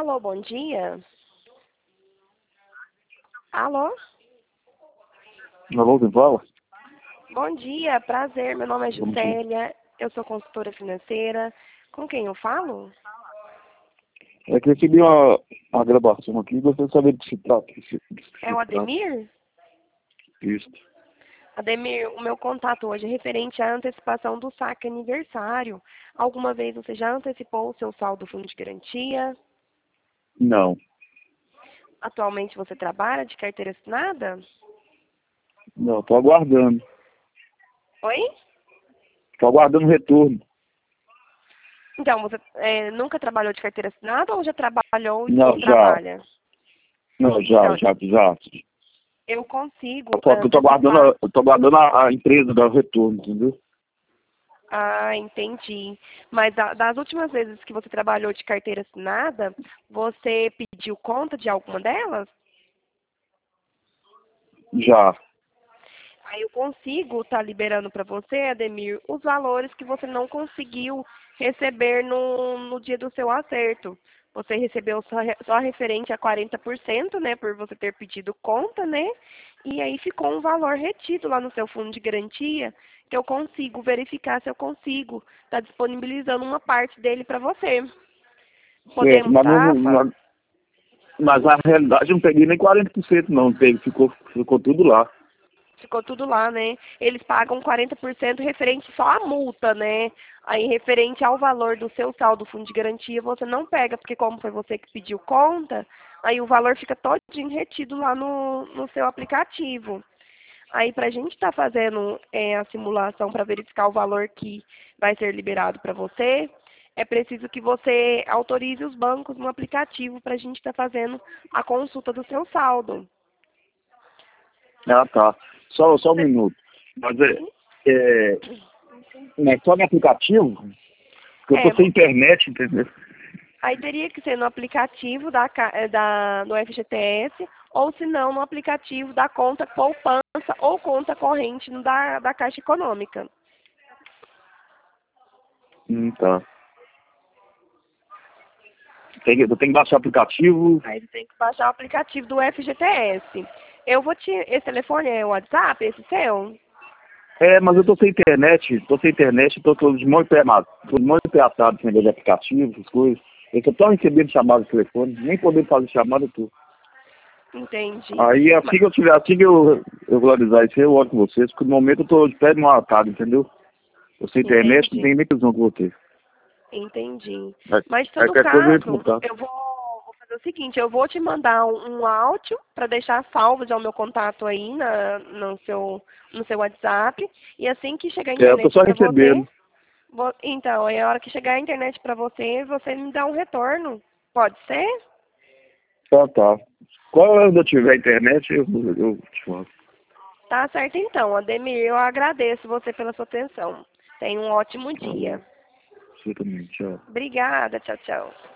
Alô, bom dia. Alô? Alô, quem fala? Bom dia, prazer. Meu nome é Bom dia. Juscelia, eu sou consultora financeira. Com quem eu falo? É que eu recebi uma gravação aqui e gostaria de saber do que se trata. É o Ademir? Isso. Ademir, o meu contato hoje é referente à antecipação do saque aniversário. Alguma vez você já antecipou o seu saldo fundo de garantia? Não. Atualmente você trabalha de carteira assinada? Não, tô aguardando. Oi? Tô aguardando o retorno. Então, você nunca trabalhou de carteira assinada ou já trabalhou e Não, não já. trabalha? Não, já, Então, já, já. eu consigo Eu tô aguardando, antecipar. eu tô aguardando a empresa dar o retorno, entendeu? Ah, entendi. Mas das últimas vezes que você trabalhou de carteira assinada, você pediu conta de alguma delas? Já. Aí eu consigo estar liberando para você, Ademir, os valores que você não conseguiu receber no dia do seu acerto. Você recebeu só referente a 40%, né, por você ter pedido conta, né? E aí ficou um valor retido lá no seu fundo de garantia, que eu consigo verificar se eu consigo estar disponibilizando uma parte dele para você. Certo, Podemos estar. mas na realidade eu não peguei nem 40% não, teve, ficou tudo lá. Ficou tudo lá, né? Eles pagam 40% referente só à multa, né? Aí, referente ao valor do seu saldo fundo de garantia, você não pega, porque como foi você que pediu conta, aí o valor fica todinho retido lá no seu aplicativo. Aí, para a gente estar fazendo a simulação para verificar o valor que vai ser liberado para você, é preciso que você autorize os bancos no aplicativo para a gente estar fazendo a consulta do seu saldo. Ah, tá. Só um minuto. Mas é só no aplicativo? Porque eu É, tô sem internet, entendeu? Aí teria que ser no aplicativo do FGTS, ou se não, no aplicativo da conta poupança ou conta corrente da Caixa Econômica. Tá. Eu tenho que baixar o aplicativo. Aí você tem que baixar o aplicativo do FGTS. Esse telefone é o WhatsApp, esse seu? Mas eu tô sem internet, tô de mão empeatado com negócio de aplicativo, essas coisas. Eu tô só recebendo chamada de telefone, nem podendo fazer chamada, eu tô. Entendi. Aí Ma- assim que eu regularizar isso, eu olho com vocês, porque no momento eu tô de pé de mão atada, entendeu? Eu sem internet, não Entendi. tem nem previsão que eu vou ter. Entendi. Aí, Mas, em aí todo qualquer coisa eu entro em caso, contato. vou fazer o seguinte, eu vou te mandar um áudio para deixar salvo já o meu contato aí no seu WhatsApp. E assim que chegar a Eu tô internet só para você, recebendo. então, aí a hora que chegar a internet para você, você me dá um retorno. Pode ser? Tá. Quando eu tiver internet, eu te falo. Tá certo então, Ademir. Eu agradeço você pela sua atenção. Tenha um ótimo Falou. dia. Você também, tchau. Obrigada. Tchau, tchau.